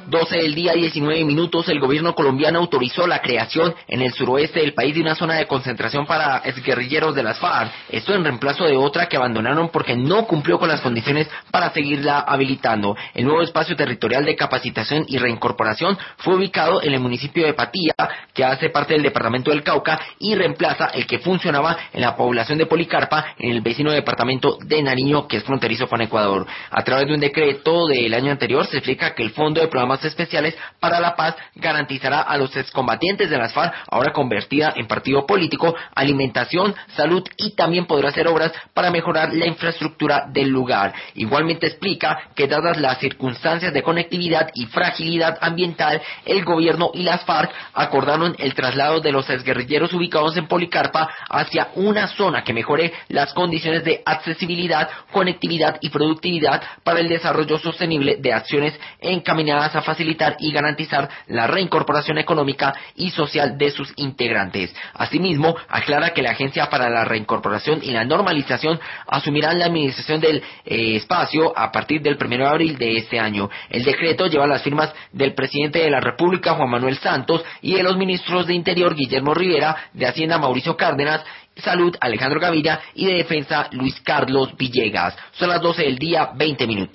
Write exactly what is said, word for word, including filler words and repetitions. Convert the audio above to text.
doce del día, diecinueve minutos, el gobierno colombiano autorizó la creación en el suroeste del país de una zona de concentración para exguerrilleros de las FARC, esto en reemplazo de otra que abandonaron porque no cumplió con las condiciones para seguirla habilitando. El nuevo espacio territorial de capacitación y reincorporación fue ubicado en el municipio de Patía, que hace parte del departamento del Cauca, y reemplaza el que funcionaba en la población de Policarpa, en el vecino departamento de Nariño, que es fronterizo con Ecuador. A través de un decreto del año anterior se explica que el Fondo de Programas Especiales para la Paz garantizará a los excombatientes de las FARC, ahora convertida en partido político, alimentación, salud, y también podrá hacer obras para mejorar la infraestructura del lugar. Igualmente explica que dadas las circunstancias de conectividad y fragilidad ambiental, el gobierno y las FARC acordaron el traslado de los exguerrilleros ubicados en Policarpa hacia una zona que mejore las condiciones de accesibilidad, conectividad y productividad para el desarrollo sostenible de acciones encaminadas a facilitar y garantizar la reincorporación económica y social de sus integrantes. Asimismo, aclara que la Agencia para la Reincorporación y la Normalización asumirán la administración del eh, espacio a partir del primero de abril de este año. El decreto lleva las firmas del presidente de la República, Juan Manuel Santos, y de los ministros de Interior, Guillermo Rivera, de Hacienda, Mauricio Cárdenas, Salud, Alejandro Gaviria, y de Defensa, Luis Carlos Villegas. Son las doce del día, veinte minutos.